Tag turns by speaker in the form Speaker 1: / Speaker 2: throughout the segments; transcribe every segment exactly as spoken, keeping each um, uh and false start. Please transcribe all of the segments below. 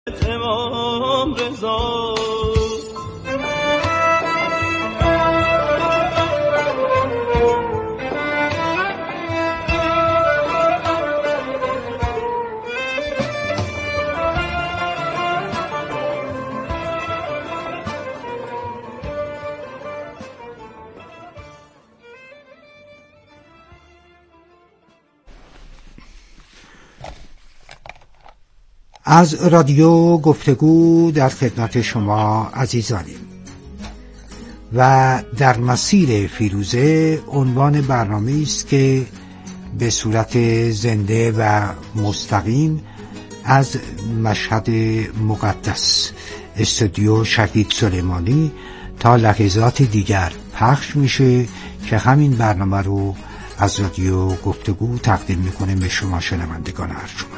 Speaker 1: امام رضا
Speaker 2: از رادیو گفتگو در خدمت شما عزیزانیم و در مسیر فیروزه عنوان برنامه است که به صورت زنده و مستقیم از مشهد مقدس استودیو شهید سلیمانی تا لحظات دیگر پخش میشه که همین برنامه رو از رادیو گفتگو تقدیم میکنه به شما شنوندگان ارجمند.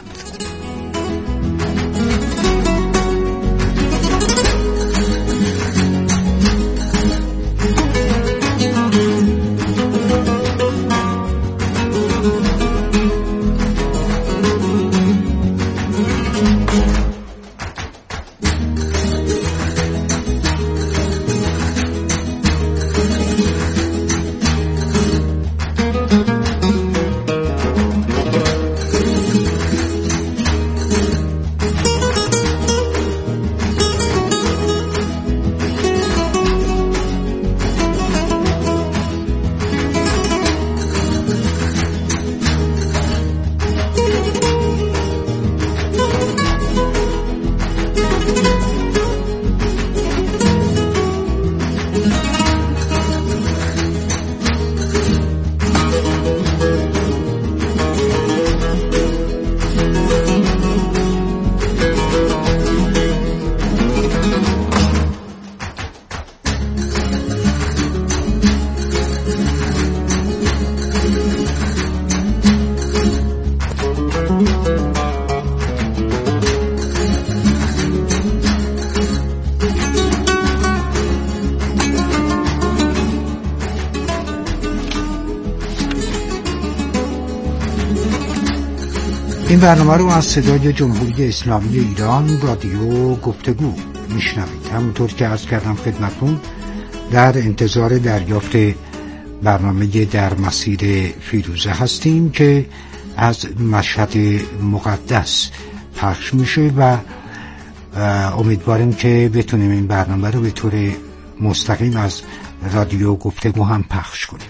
Speaker 2: این برنامه رو از صدای جمهوری اسلامی ایران رادیو گفتگو میشنوید. همونطور که عرض کردم خدمتون در انتظار دریافت برنامه در مسیر فیروزه هستیم که از مشهد مقدس پخش میشه و امیدواریم که بتونیم این برنامه رو به طور مستقیم از رادیو گفتگو هم پخش کنیم.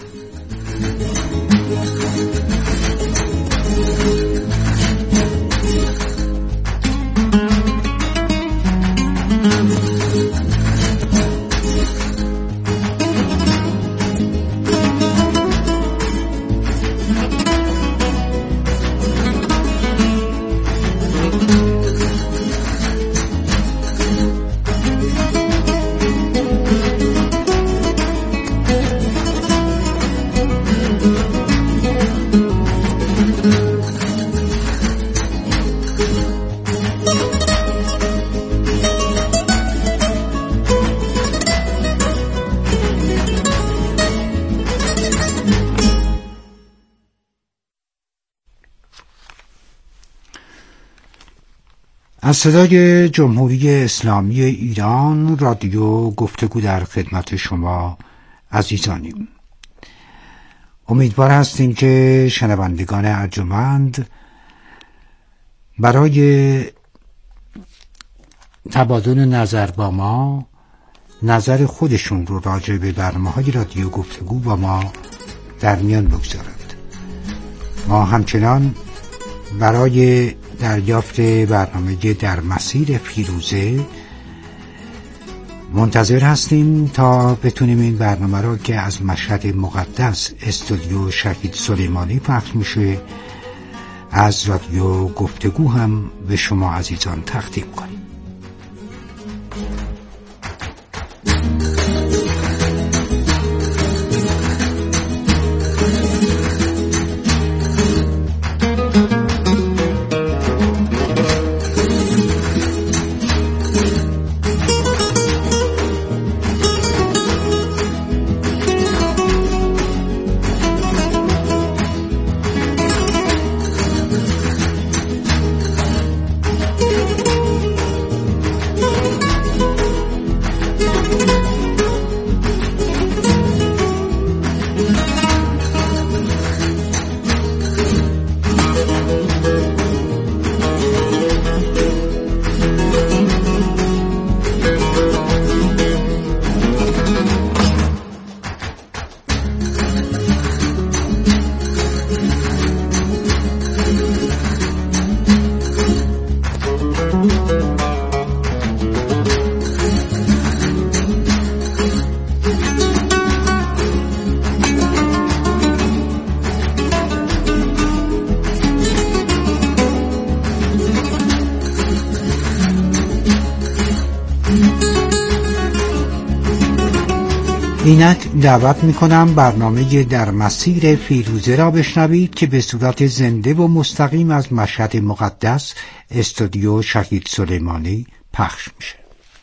Speaker 2: از صدای جمهوری اسلامی ایران رادیو گفتگو در خدمت شما عزیزانیم. امیدوار هستیم که شنوندگان ارجمند برای تبادل نظر با ما نظر خودشون رو راجع به برنامه‌های رادیو گفتگو با ما در میان بگذارند. ما همچنان برای دریافت برنامه در مسیر فیروزه منتظر هستیم تا بتونیم این برنامه را که از مشهد مقدس استودیو شهید سلیمانی پخش میشه از رادیو گفتگو هم به شما عزیزان تقدیم کنیم. اینک دعوت میکنم برنامه در مسیر فیروزه را بشنوید که به صورت زنده و مستقیم از مشهد مقدس استودیو شهید سلیمانی پخش میشه.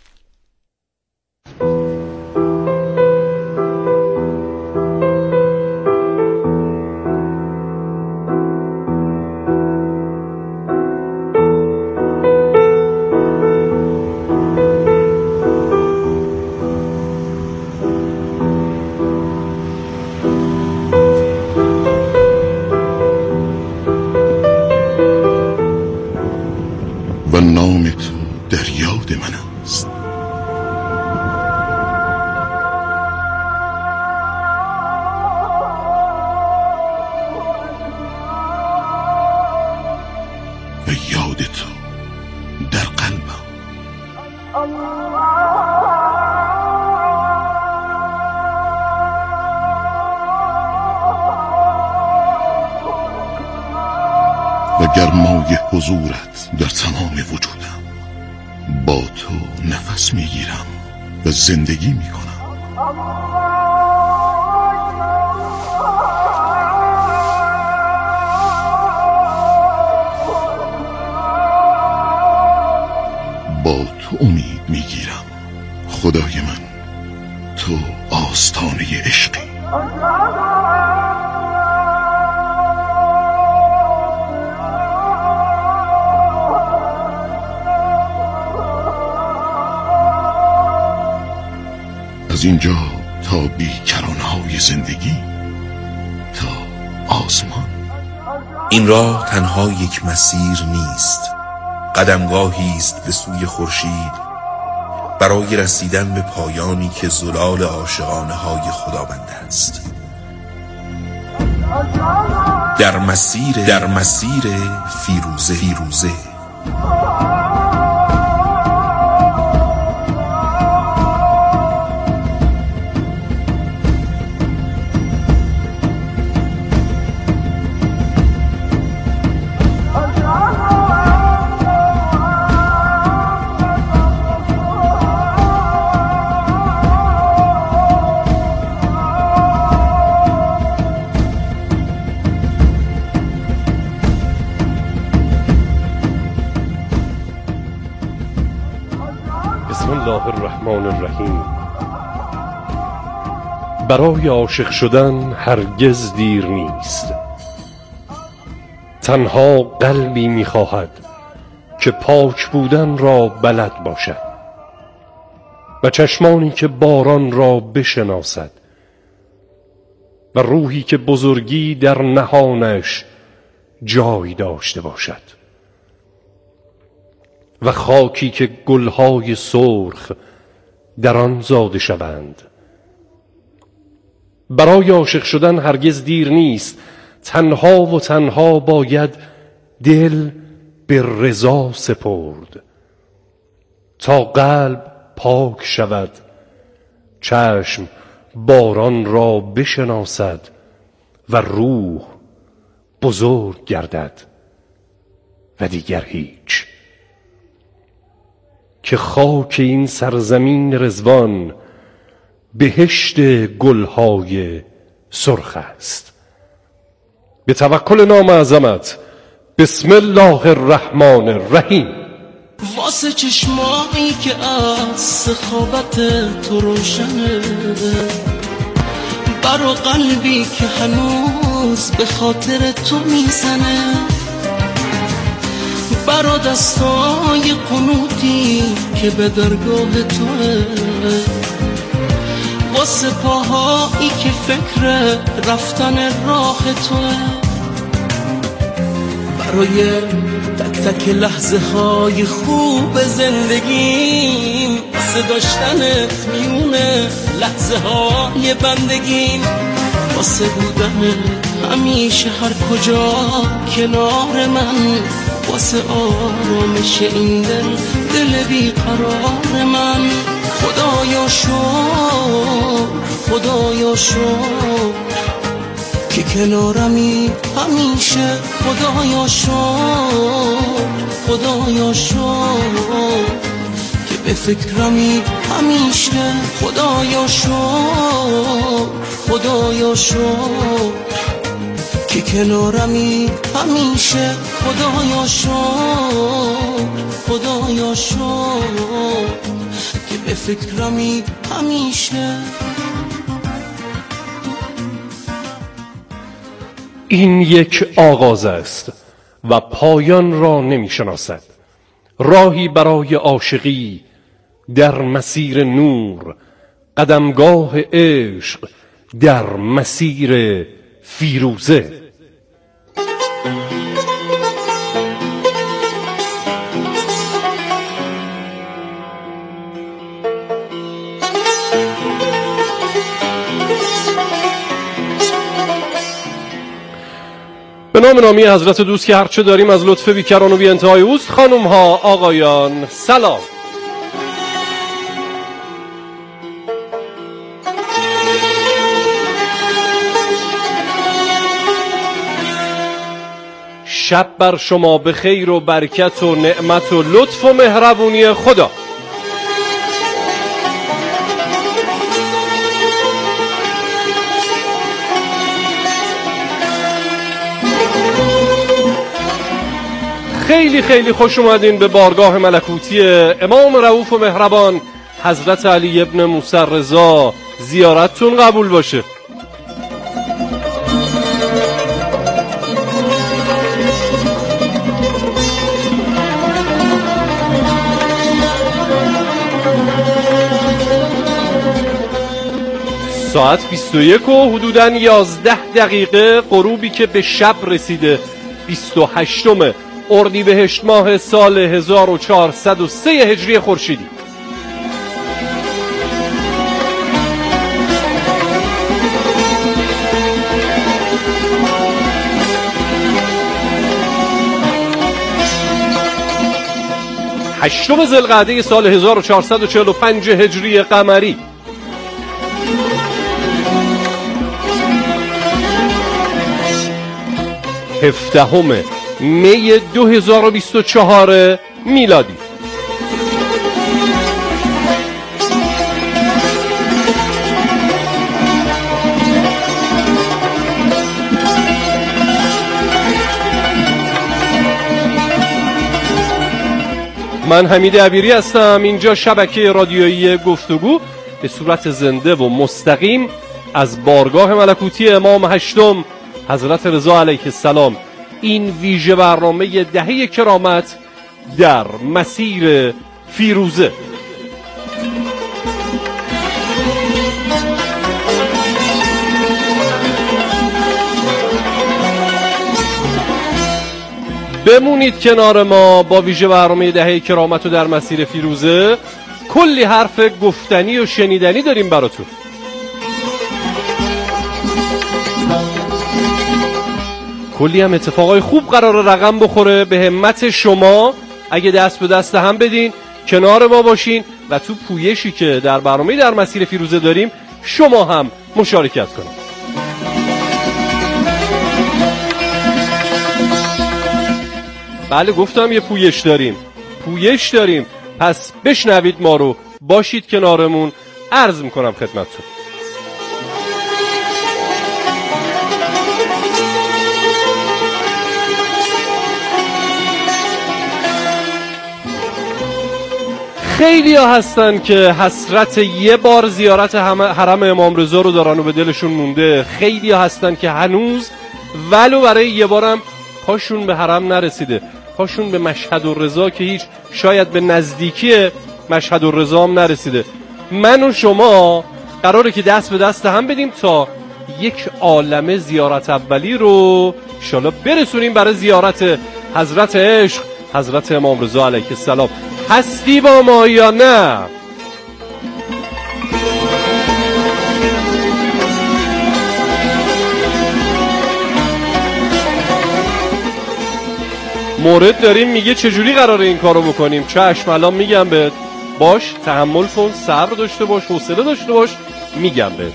Speaker 1: نام تو در یاد من است، و یاد تو در قلبم. و گرمای حضورت در تمام وجودم. با تو نفس میگیرم و زندگی میکنم. با تو امید میگیرم. خدای من، تو آستانه عشقی. از اینجا تا بیکرانهای زندگی، تا آسمان.
Speaker 3: این راه تنها یک مسیر نیست، قدمگاهی است به سوی خورشید برای رسیدن به پایانی که زلال عاشقانه های خداوند است. در مسیر در مسیر فیروزه فیروزه
Speaker 4: بسم الله الرحمن الرحیم. برای عاشق شدن هرگز دیر نیست. تنها قلبی می‌خواهد که پاک بودن را بلد باشد و چشمانی که باران را بشناسد و روحی که بزرگی در نهانش جای داشته باشد و خاکی که گلهای سرخ در آن زاده شوند. برای عاشق شدن هرگز دیر نیست. تنها و تنها باید دل به رضا سپرد تا قلب پاک شود، چشم باران را بشناسد و روح بزرگ گردد و دیگر هیچ. که خاک این سرزمین رضوان بهشت گلهای سرخ است. به توکل نام اعظمت، بسم الله الرحمن الرحیم.
Speaker 5: واسه چشمایی که از سخاوت تو روشنه، برا قلبی که هنوز به خاطر تو میزنه، برا دستای قنوتی که به درگاه توه، واسه پاهایی که فکر رفتن راه توه، برای تک تک لحظه های خوب زندگیم، واسه داشتنت میونه لحظه های بندگیم، واسه بودن همیشه هر کجا کنار من، واسه آرامش این دل دل بیقرار من. خدایا شکر خدایا شکر که کنارمی همیشه. خدایا شکر خدایا شکر که به فکرمی همیشه. خدایا شکر خدایا شکر که کنارمی همیشه. خدایا شکر خدایا شکر که به فکرمی همیشه.
Speaker 4: این یک آغاز است و پایان را نمی شناسد. راهی برای عاشقی در مسیر نور، قدمگاه عشق در مسیر فیروزه. به نام نامی حضرت دوست که هرچه داریم از لطف بیکران و بی انتهای اوست. خانم ها آقایان سلام. شب بر شما به خیر و برکت و نعمت و لطف و مهربونی خدا. خیلی خیلی خوش اومدین به بارگاه ملکوتی امام رؤوف و مهربان حضرت علی ابن موسی رضا. زیارتتون قبول باشه. ساعت بیست و یک و حدوداً یازده دقیقه غروبی که به شب رسیده. بیست و هشتم اردیبهشت ماه سال هزار و چهارصد و سه هجری خورشیدی. هشتم ذوالقعده سال هزار و چهارصد و چهل و پنج هجری قمری. هفدهم می دو هزار و بیست و چهار میلادی. من حمید عبیری هستم. اینجا شبکه رادیویی گفتگو به صورت زنده و مستقیم از بارگاه ملکوتی امام هشتم حضرت رضا علیه السلام. این ویژه برنامه دهه کرامت در مسیر فیروزه. بمونید کنار ما با ویژه برنامه دهه کرامت و در مسیر فیروزه. کلی حرف گفتنی و شنیدنی داریم براتون. کلی هم اتفاقای خوب قرار رقم بخوره. به همت شما اگه دست به دست هم بدین، کنار ما باشین و تو پویشی که در برنامه در مسیر فیروزه داریم شما هم مشارکت کنید. بله گفتم یه پویش داریم پویش داریم پس بشنوید ما رو، باشید کنارمون. عرض میکنم خدمتتون خیلی ها هستن که حسرت یه بار زیارت حرم امام رضا رو دارن و به دلشون مونده. خیلی ها هستن که هنوز ولو برای یه بارم پاشون به حرم نرسیده، پاشون به مشهد الرضا که هیچ شاید به نزدیکی مشهد الرضا هم نرسیده. من و شما قراره که دست به دست هم بدیم تا یک عالمه زیارت اولی رو انشالله برسونیم برای زیارت حضرت عشق حضرت امام رضا علیه السلام. هستی با ما یا نه؟ مورد داریم میگه چجوری قراره این کارو بکنیم. چشم الان میگم بهت، باش تحمل کن، صبر داشته باش، حوصله داشته باش، میگم بهت.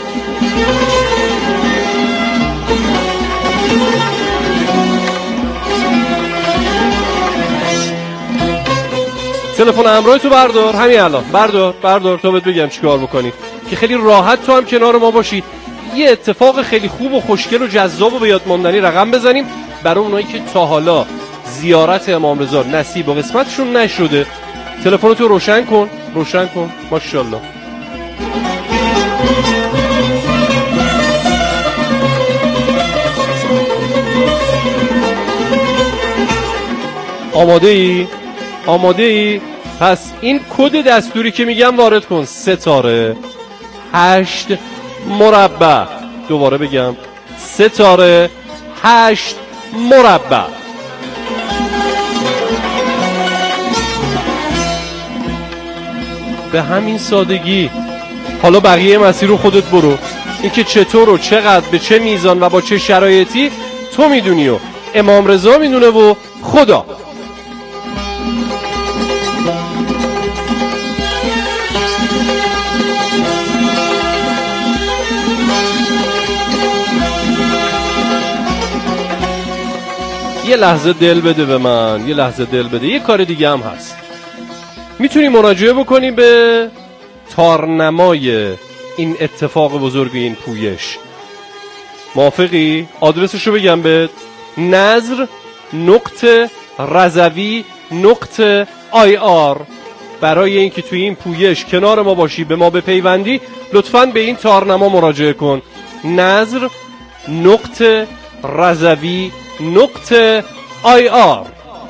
Speaker 4: تلفن همراه تو بردار، همین الان بردار بردار تا بهت بگم چیکار بکنی که خیلی راحت تو هم کنار ما باشی. یه اتفاق خیلی خوب و خوشگل و جذاب و به یاد ماندنی رقم بزنیم برای اونایی که تا حالا زیارت امام رضا نصیب و قسمتشون نشده. تلفنتو روشن کن، روشن کن. ماشاءالله. آماده ای؟ آماده ای؟ پس این کد دستوری که میگم وارد کن. ستاره هشت مربع. دوباره بگم ستاره هشت مربع. به همین سادگی. حالا بقیه مسیر رو خودت برو. اینکه چطور و چقدر به چه میزان و با چه شرایطی تو میدونی و امام رضا میدونه و خدا. یه لحظه دل بده به من، یه لحظه دل بده. یه کار دیگه هم هست، میتونی مراجعه بکنی به تارنمای این اتفاق بزرگ این پویش. موافقی؟ آدرسشو بگم بهت. نظر نقطه رضوی نقطه آی آر. برای اینکه توی این پویش کنار ما باشی، به ما بپیوندی، لطفاً به این تارنما مراجعه کن. نظر نقطه رضوی نقطه آی آر.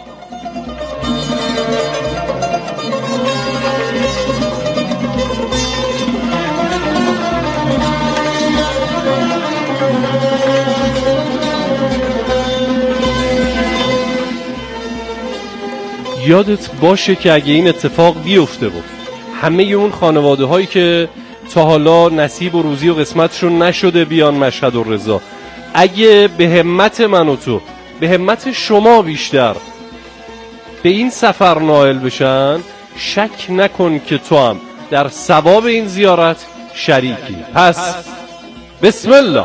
Speaker 4: یادت باشه که اگه این اتفاق بیفته بود همه اون خانواده هایی که تا حالا نصیب و روزی و قسمتشون نشده بیان مشهد الرضا، اگه به همت من و تو، به همت شما بیشتر به این سفر نائل بشن، شک نکن که تو هم در ثواب این زیارت شریکی. پس بسم الله.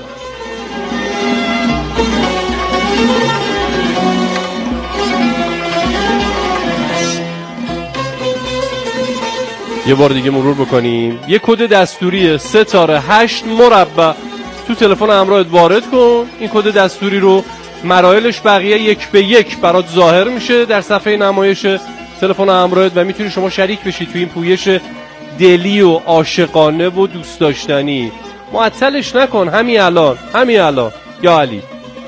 Speaker 4: یه بار دیگه مرور بکنیم. یه کد دستوریه ستاره هشت مربع. تو تلفن همراهت وارد کن این کد دستوری رو. مراحلش بقیه یک به یک برات ظاهر میشه در صفحه نمایش تلفن همراهت و میتونی شما شریک بشی تو این پویش دلی و عاشقانه و دوست داشتنی. معطلش نکن، همین الان، همین الان. یا علی.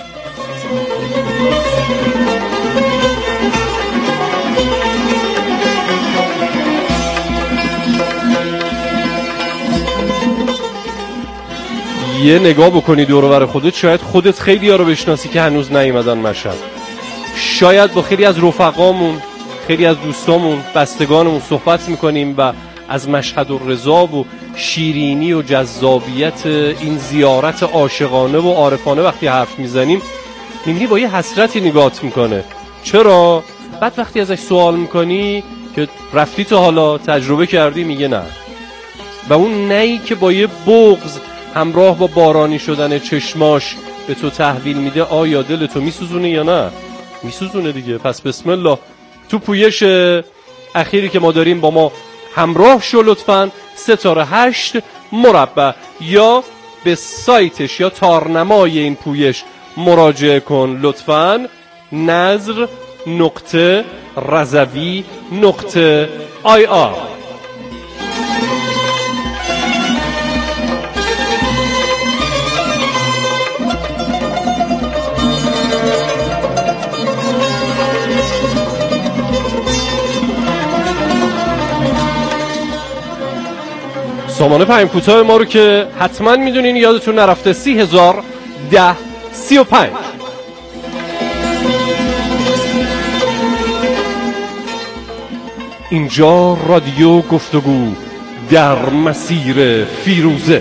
Speaker 4: یه نگاه بکنی دور و بر خودت، شاید خودت خیلی ها رو بشناسی که هنوز نیومدن مشهد. شاید با خیلی از رفقامون، خیلی از دوستامون، بستگانمون صحبت میکنیم و از مشهد الرضا و شیرینی و جذابیت این زیارت عاشقانه و عارفانه وقتی حرف میزنیم میبینی با یه حسرتی نگات میکنه. چرا؟ بعد وقتی ازش سوال میکنی که رفتی تا حالا تجربه کردی، میگه نه. و اون نهی که با یه بغض همراه با بارانی شدن چشماش به تو تحویل میده، آیا دل تو میسوزونه یا نه؟ میسوزونه دیگه. پس بسم الله. تو پویش اخیری که ما داریم با ما همراه شو لطفاً. ستاره هشت مربع یا به سایتش یا تارنمای این پویش مراجعه کن لطفاً. نظر نقطه رضوی نقطه آی آر. سامانه پیام کوتاه ما رو که حتما میدونین، یادتون نرفته، سی هزار ده سی و پنج. اینجا رادیو گفتگو در مسیر فیروزه.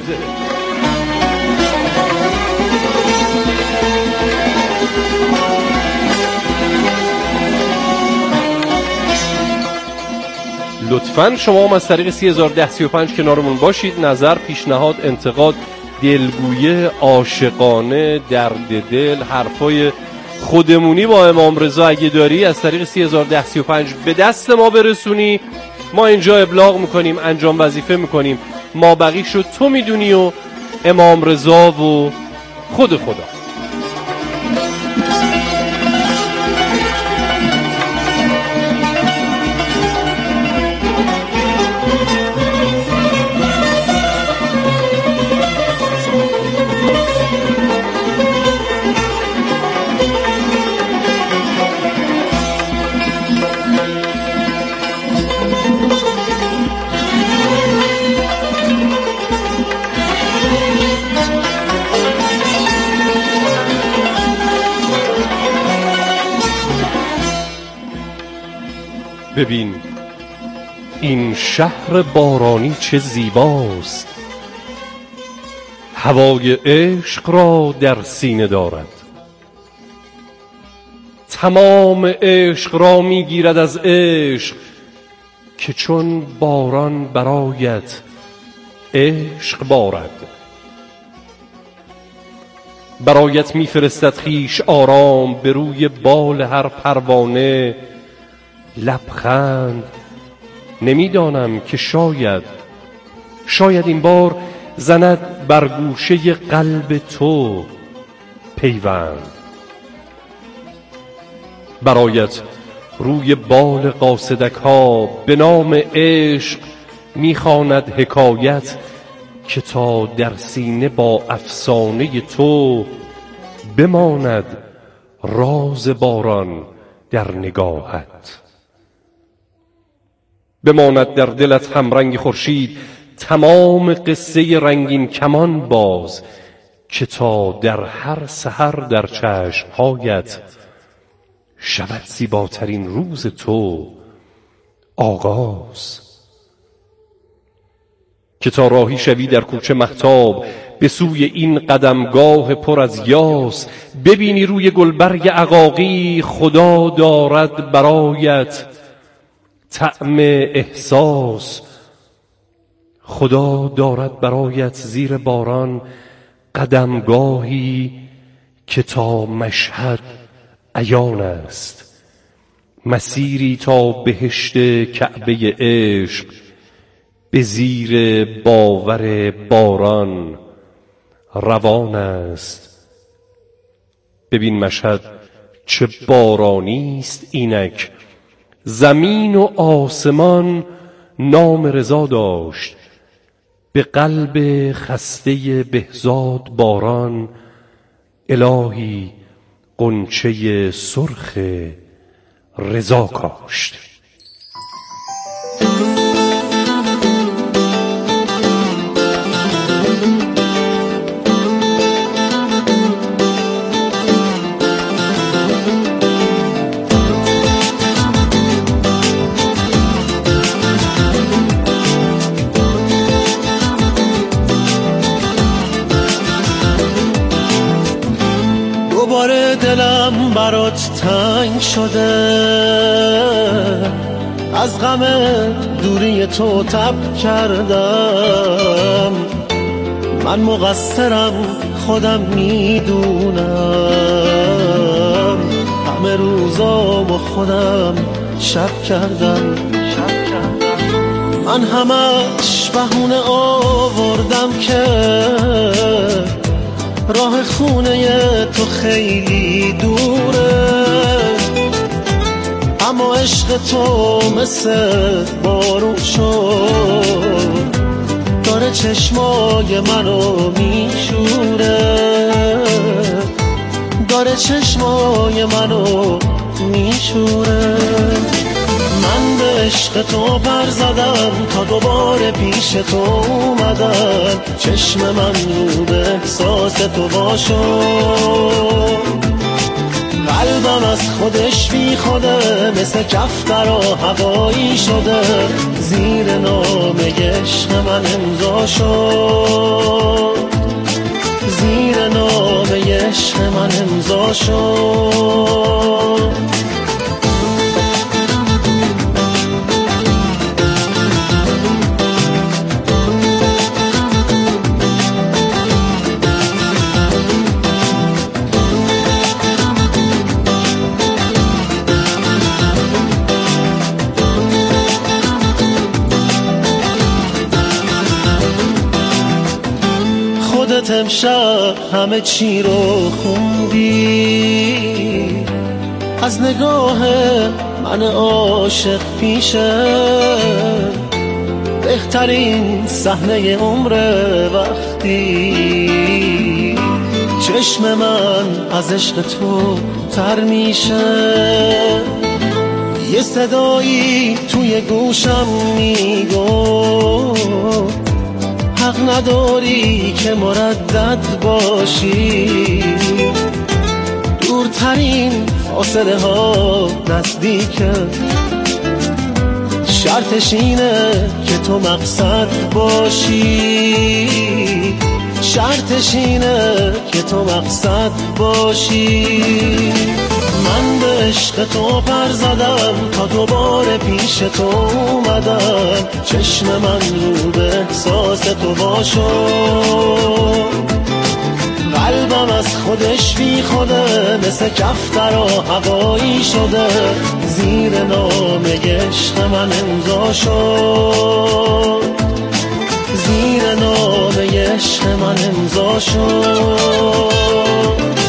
Speaker 4: لطفاً شما هم از طریق سی هزار و ده سی و پنج کنارمون باشید. نظر، پیشنهاد، انتقاد، دلگویه، عاشقانه، درد دل، حرفای خودمونی با امام رضا اگه داری از طریق سی هزار و ده سی و پنج به دست ما برسونی. ما اینجا ابلاغ میکنیم، انجام وظیفه میکنیم. ما بقی شد تو میدونی و امام رضا و خود خدا. ببین این شهر بارانی چه زیباست، هوای عشق را در سینه دارد، تمام عشق را میگیرد از عشق که چون باران برایت عشق بارد. برایت میفرستد خویش آرام به روی بال هر پروانه. لبخند نمیدانم که شاید شاید این بار زند بر گوشه قلب تو پیوند. برایت روی بال قاصدک ها به نام عشق میخواند حکایت که تا در سینه با افسانه تو بماند راز باران در نگاهت. بماند در دلت همرنگ خورشید تمام قصه رنگین کمان باز که تا در هر سحر در چشمهایت شود زیباترین روز تو آغاز. که تا راهی شوی در کوچه مهتاب به سوی این قدمگاه پر از یاس، ببینی روی گلبرگ عقاقی خدا دارد برایت طعم احساس. خدا دارد برایت زیر باران قدمگاهی که تا مشهد عیان است، مسیری تا بهشت کعبه عشق به زیر باور باران روان است. ببین مشهد چه بارانی است اینک، زمین و آسمان نام رضا داشت، به قلب خسته بهزاد باران الهی غنچه سرخ رضا کاشت.
Speaker 5: دوباره دلم برات تنگ شده، از غم دوری تو تب کردم. من مقصرم خودم میدونم، همه روزامو خودم شب کردم. من همش بهونه آوردم که راه خونه تو خیلی دوره، اما عشق تو مثل بارون شد، داره چشمای منو میشوره، داره چشمای منو میشوره. من به عشق تو پر زدم تا دوباره پیش تو اومدم، چشم من رو به احساس تو باشو، قلبم از خودش بی خوده مثل کفتر و هوایی شده، زیر نام عشق من امضا شد، زیر نام عشق من امضا شد. خودت امشب همه چی رو خوندی، از نگاه من عاشق پیشه بهترین صحنه عمر وقتی چشم من از عشق تو تر میشه. یه صدایی توی گوشم میگو حق نداری که مردد باشی، دورترین فاصله ها نزدیکه، شرطش اینه که تو مقصد باشی، شرطش اینه که تو مقصد باشی. من به عشق تو پر زدم تا دوباره پیش تو اومدم، چشم من رو به احساس تو باشو، قلبم از خودش بی خوده مثل کفتر و هوایی شده، زیر نامه عشق من امضا شد، زیر نامه عشق من امضا شد.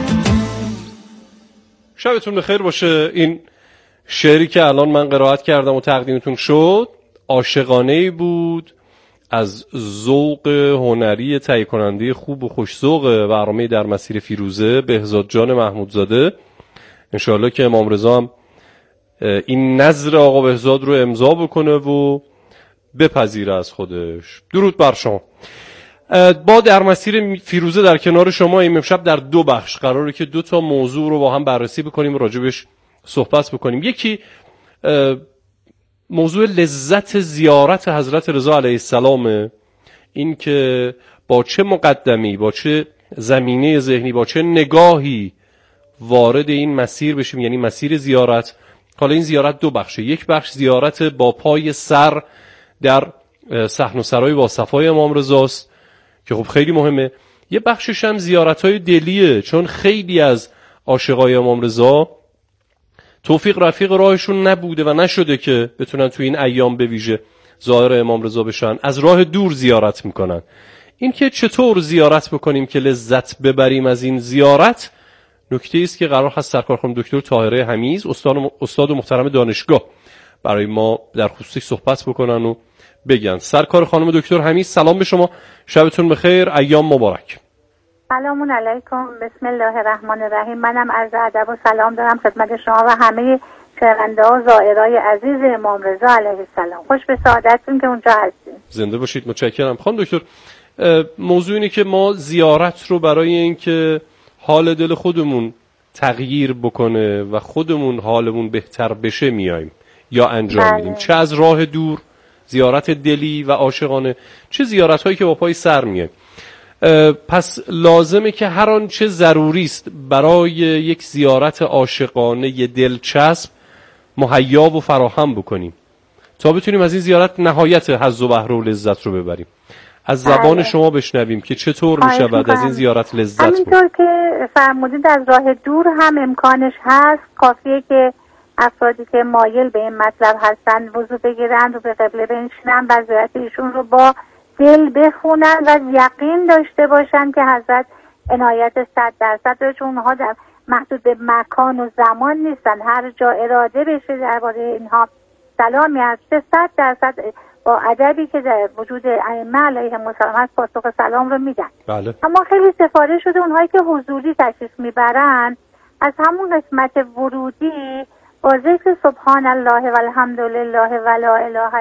Speaker 4: شبتون بخیر باشه. این شعری که الان من قرائت کردم و تقدیمتون شد عاشقانه‌ای بود از ذوق هنری تهیه کننده خوب و خوش ذوق برنامه در مسیر فیروزه بهزاد جان محمودزاده. انشاءالله که امام رضا هم این نظر آقا بهزاد رو امضا بکنه و بپذیره از خودش. درود بر شما. با در مسیر فیروزه در کنار شما این امشب در دو بخش قراره که دو تا موضوع رو با هم بررسی بکنیم و راجبش صحبت بکنیم. یکی موضوع لذت زیارت حضرت رضا علیه السلام، این که با چه مقدمی، با چه زمینه ذهنی، با چه نگاهی وارد این مسیر بشیم، یعنی مسیر زیارت. حالا این زیارت دو بخشه، یک بخش زیارت با پای سر در صحن و سرای با صفای امام رضاست که خب خیلی مهمه، یه بخشش هم زیارت‌های دلیه، چون خیلی از عاشقای امام رضا توفیق رفیق راهشون نبوده و نشده که بتونن تو این ایام به ویژه زائر امام رضا بشن، از راه دور زیارت میکنن. این که چطور زیارت بکنیم که لذت ببریم از این زیارت، نکته است که قرار هست سرکار خانم دکتر طاهره حمیز استاد استاد و محترم دانشگاه برای ما در خصوصش صحبت بکنن و بگن. سرکار خانم دکتر حمیز سلام به شما، شبتون بخیر، ایام مبارک.
Speaker 6: سلام علیکم، بسم الله الرحمن الرحیم. منم عرض ادب و سلام دارم خدمت شما و همه شنونده ها زائرای عزیز امام رضا علیه السلام. خوش به سعادتتون که اونجا هستین.
Speaker 4: زنده باشید، متشکرم. خانم دکتر، موضوع اینه که ما زیارت رو برای اینکه حال دل خودمون تغییر بکنه و خودمون حالمون بهتر بشه میایم یا انجام
Speaker 6: بله.
Speaker 4: میدیم، چه از راه دور زیارت دلی و عاشقانه، چه زیارت هایی که با پای سر میایم. پس لازمه که هر آنچه ضروری است برای یک زیارت عاشقانه دلچسب مهیا و فراهم بکنیم تا بتونیم از این زیارت نهایت حظ و بهره و لذت رو ببریم. از زبان
Speaker 6: بله.
Speaker 4: شما بشنویم که چطور می شود از این زیارت لذت ببریم.
Speaker 6: همینطور که فرمودید از راه دور هم امکانش هست، کافیه که افرادی که مایل به این مطلب هستن وضو بگیرن و به قبله بنشینن و زیارت ایشون رو با دل بخونن و یقین داشته باشن که حضرت عنایت صد درصد داره، چون اونها در محدود به مکان و زمان نیستن، هر جا اراده بشه درباره اینها سلامی هست صد درصد با ادبی که در وجود ائمه علیهم السلام هست پاسخ سلام رو میدن.
Speaker 4: بله.
Speaker 6: اما خیلی سفارش شده اونهایی که حضوری تشریف میبرن از همون قسمت ورودی با ذکر سبحان الله و الحمدلله و لا اله